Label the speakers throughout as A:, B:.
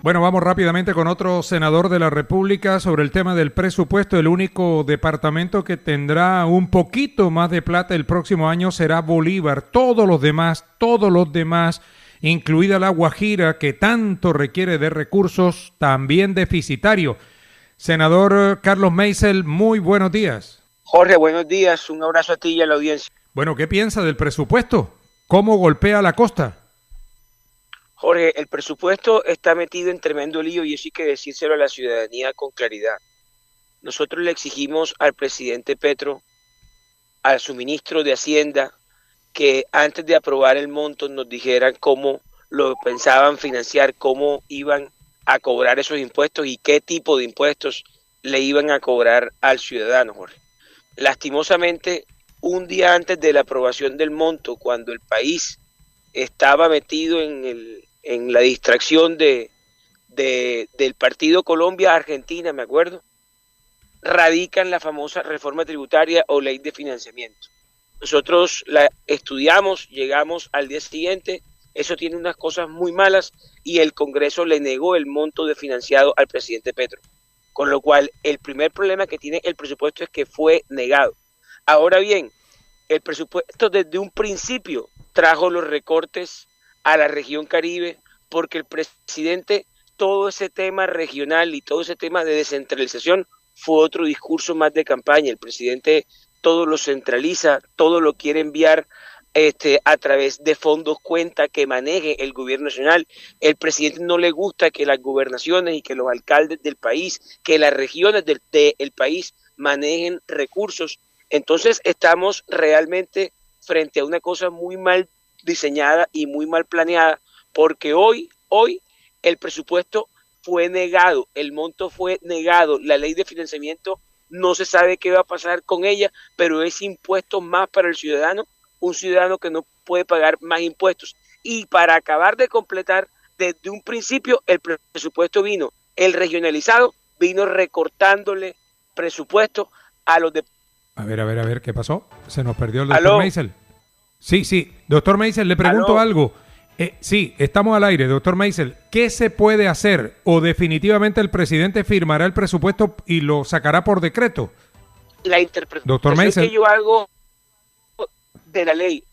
A: Bueno, vamos rápidamente con otro senador de la República sobre el tema del presupuesto. El único departamento que tendrá un poquito más de plata el próximo año será Bolívar. Todos los demás, incluida la Guajira, que tanto requiere de recursos, también deficitario. Senador Carlos Meisel, muy buenos días.
B: Jorge, buenos días. Un abrazo a ti y a la audiencia.
A: Bueno, ¿qué piensa del presupuesto? ¿Cómo golpea la costa?
B: Jorge, el presupuesto está metido en tremendo lío y eso hay que decírselo a la ciudadanía con claridad. Nosotros le exigimos al presidente Petro, a su ministro de Hacienda, que antes de aprobar el monto nos dijeran cómo lo pensaban financiar, cómo iban a cobrar esos impuestos y qué tipo de impuestos le iban a cobrar al ciudadano, Jorge. Lastimosamente, un día antes de la aprobación del monto, cuando el país estaba metido en la distracción del partido Colombia-Argentina, me acuerdo, radican la famosa reforma tributaria o ley de financiamiento. Nosotros la estudiamos, llegamos al día siguiente, eso tiene unas cosas muy malas y el Congreso le negó el monto de financiado al presidente Petro. Con lo cual, el primer problema que tiene el presupuesto es que fue negado. Ahora bien, el presupuesto desde un principio trajo los recortes a la región Caribe porque el presidente, todo ese tema regional y todo ese tema de descentralización fue otro discurso más de campaña. El presidente todo lo centraliza, todo lo quiere enviar a través de fondos cuenta que maneje el gobierno nacional. El presidente no le gusta que las gobernaciones y que los alcaldes del país, que las regiones del país manejen recursos. Entonces estamos realmente frente a una cosa muy mal diseñada y muy mal planeada, porque hoy el presupuesto fue negado, el monto fue negado, la ley de financiamiento no se sabe qué va a pasar con ella, pero es impuesto más para el ciudadano, un ciudadano que no puede pagar más impuestos. Y para acabar de completar, desde un principio el presupuesto vino, el regionalizado vino recortándole presupuesto a los de...
A: A ver, ¿qué pasó? Se nos perdió el doctor Meisel. Sí, doctor Meisel, le pregunto algo. Sí, estamos al aire, doctor Meisel. ¿Qué se puede hacer? ¿O definitivamente el presidente firmará el presupuesto y lo sacará por decreto?
B: La interpretación que yo hago de la ley.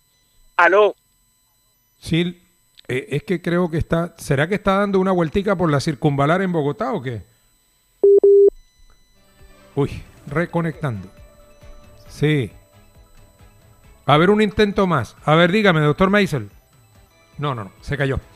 A: Sí, es que creo que está... ¿Será que está dando una vueltica por la circunvalar en Bogotá o qué? Uy, reconectando. Sí. A ver, un intento más. A ver, dígame, doctor Meisel. No, se cayó.